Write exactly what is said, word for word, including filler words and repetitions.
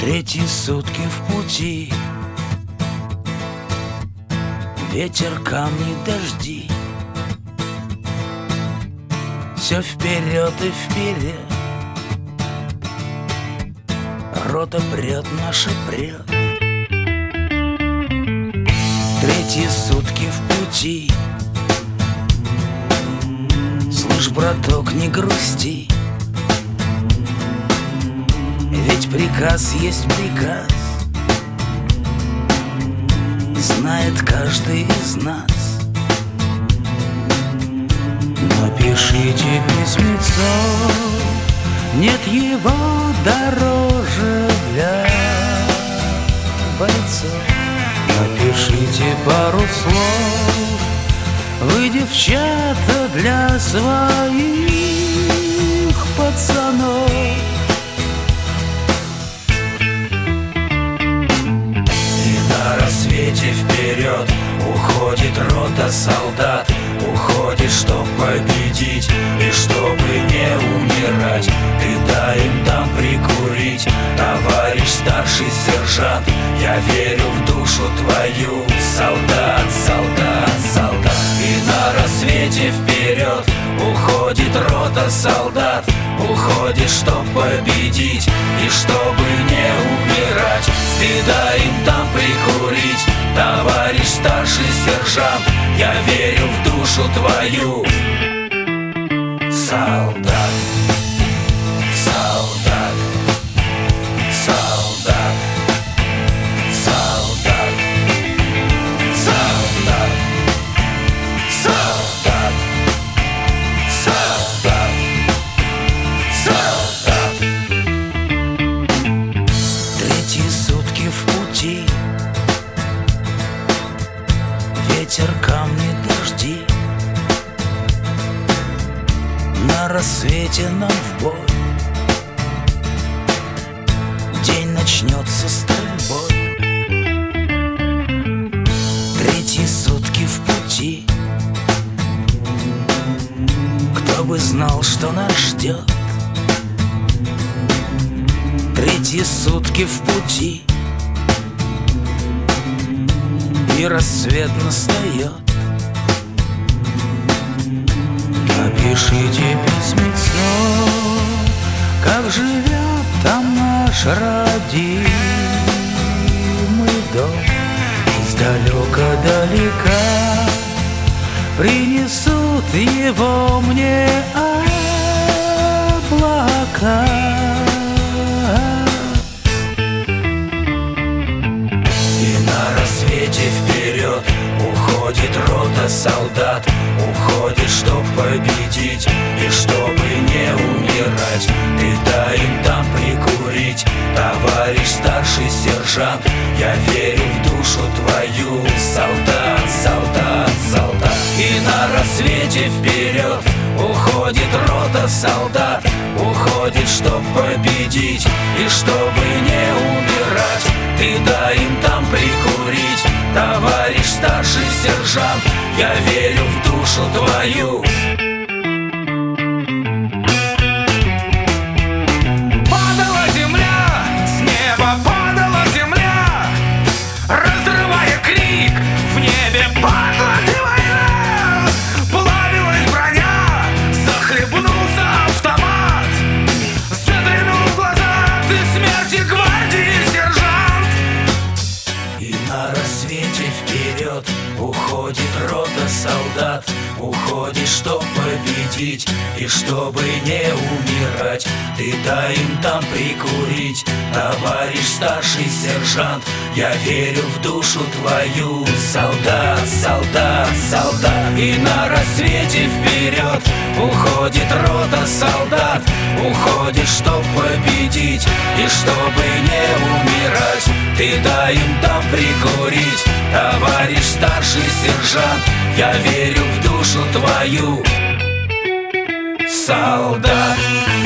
Третьи сутки в пути, ветер, камни, дожди. Все вперед и вперед, рота прет, наша прет. Третьи сутки в пути, слышь, браток, не грусти, ведь приказ есть приказ, знает каждый из нас. Напишите письмецо, нет его дороже для бойцов. Напишите пару слов, вы, девчата, для своих пацанов. И на рассвете вперед уходит рота солдат, уходит, чтоб победить и чтобы не умирать. Ты дай им там прикурить, товарищ старший сержант. Я верю в душу твою, солдат, солдат, солдат. И на рассвете вперед уходит рота солдат, уходит, чтоб победить и чтобы не умирать. Ты дай им там прикурить, товарищ старший сержант. Я верю в душу твою, солдат, солдат, солдат, солдат, солдат, солдат, солдат, солдат. Третьи сутки в пути, ветер, камни, дожди. На рассвете нам в бой, день начнется стрельбой. Третьи сутки в пути, кто бы знал, что нас ждет. Третьи сутки в пути, и рассвет настает. Напишите письмецо, как живет там наш родимый дом. Издалека-далека принесут его мне облака. И на рассвете вперед уходит рота солдат, уходит, чтоб победить и чтобы не умирать. Ты дай им там прикурить, товарищ старший сержант. Я верю в душу твою, солдат, солдат, солдат. И на рассвете вперед уходит рота солдат, уходит, чтоб победить и чтобы не умирать. Ты дай им там прикурить, товарищ старший сержант. Я верю в душу твою. Падала земля, с неба падала земля, разрывая крик, в небе падла и война. Плавилась броня, захлебнулся автомат, заглянул в глаза ты смерти гвардии сержант. И на рассвете вперед уходит рота солдат, уходит, чтоб победить и чтобы не умирать. Ты дай им там прикурить, товарищ старший сержант. Я верю в душу твою, солдат, солдат, солдат. И на рассвете вперед уходит рота солдат, уходит, чтоб победить и чтобы не умирать. Ты дай им там прикурить, товарищ старший сержант. Я верю в душу твою, солдат.